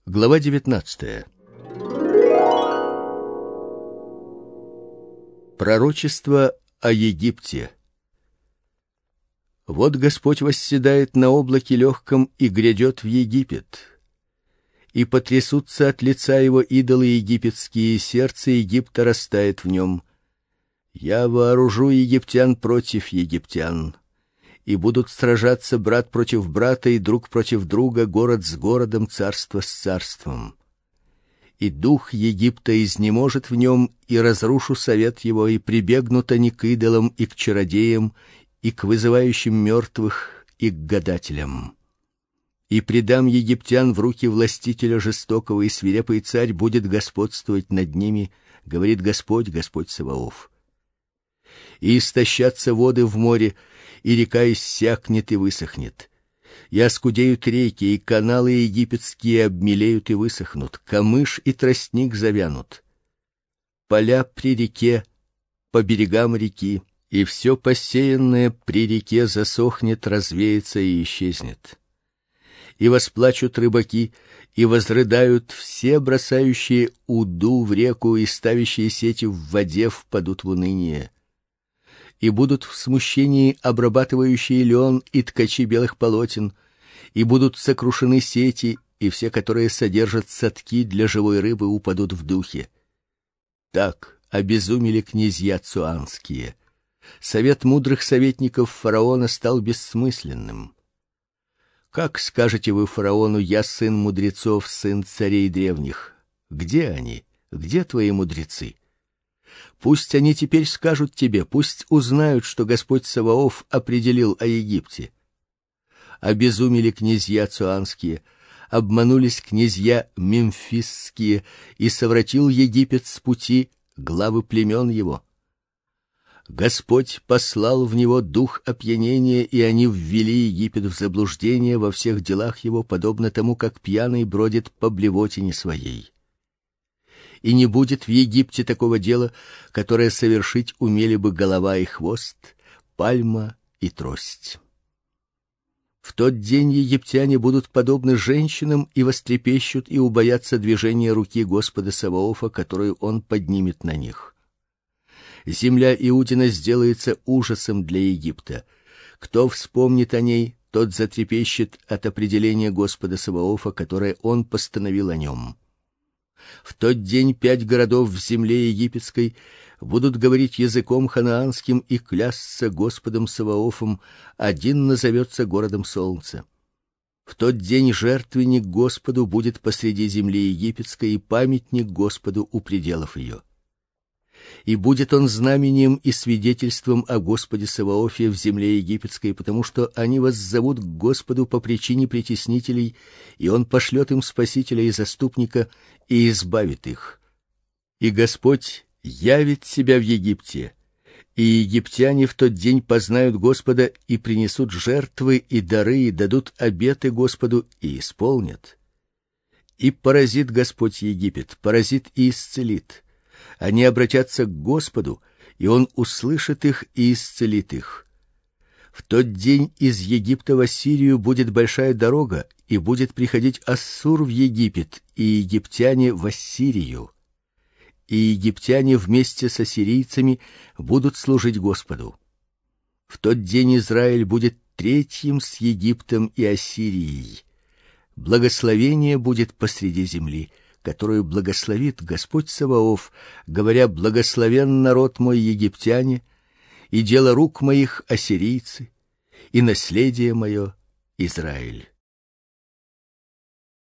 Глава 19. Пророчество о Египте. Вот Господь восседает на облаке легком и грядет в Египет. И потрясутся от лица его идолы египетские, и сердце Египта растает в нем. Я вооружу египтян против египтян, и будут сражаться брат против брата и друг против друга, город с городом, царство с царством. И дух Египта изнеможет в нем, и разрушу совет его, и прибегнут они к идолам и к чародеям, и к вызывающим мертвых, и к гадателям. И предам египтян в руки властителя жестокого, и свирепый царь будет господствовать над ними, говорит Господь, Господь Саваоф. И истощатся воды в море, и река иссякнет и высохнет. И оскудеют реки, и каналы египетские обмелеют и высохнут, камыш и тростник завянут. Поля при реке, по берегам реки, и все посеянное при реке засохнет, развеется и исчезнет. И восплачут рыбаки, и возрыдают все бросающие уду в реку и ставящие сети в воде, впадут в уныние. И будут в смущении обрабатывающие лен и ткачи белых полотен, и будут сокрушены сети, и все, которые содержат садки для живой рыбы, упадут в духе. Так обезумели князья цуанские. Совет мудрых советников фараона стал бессмысленным. Как скажете вы фараону: я сын мудрецов, сын царей древних? Где они? Где твои мудрецы? Пусть они теперь скажут тебе, пусть узнают, что Господь Саваоф определил о Египте. Обезумели князья цуанские, обманулись князья мемфисские, и совратил Египет с пути главы племен его. Господь послал в него дух опьянения, и они ввели Египет в заблуждение во всех делах его, подобно тому, как пьяный бродит по блевотине своей. И не будет в Египте такого дела, которое совершить умели бы голова и хвост, пальма и трость. В тот день египтяне будут подобны женщинам и вострепещут и убоятся движения руки Господа Саваофа, которую он поднимет на них. Земля Иудина сделается ужасом для Египта. Кто вспомнит о ней, тот затрепещет от определения Господа Саваофа, которое он постановил о нем. В тот день 5 городов в земле египетской будут говорить языком ханаанским и клясться Господом Саваофом, один назовется городом солнца. В тот день жертвенник Господу будет посреди земли египетской, и памятник Господу у пределов ее. И будет он знамением и свидетельством о Господе Саваофе в земле египетской, потому что они воззовут к Господу по причине притеснителей, и он пошлет им спасителя и заступника и избавит их. И Господь явит себя в Египте, и египтяне в тот день познают Господа и принесут жертвы и дары, и дадут обеты Господу и исполнят. И поразит Господь Египет, поразит и исцелит. Они обратятся к Господу, и он услышит их и исцелит их. В тот день из Египта в Ассирию будет большая дорога, и будет приходить Ассур в Египет, и египтяне в Ассирию. И египтяне вместе с ассирийцами будут служить Господу. В тот день Израиль будет третьим с Египтом и Ассирией. Благословение будет посреди земли, которую благословит Господь Саваоф, говоря: благословен народ мой египтяне, и дело рук моих ассирийцы, и наследие мое Израиль.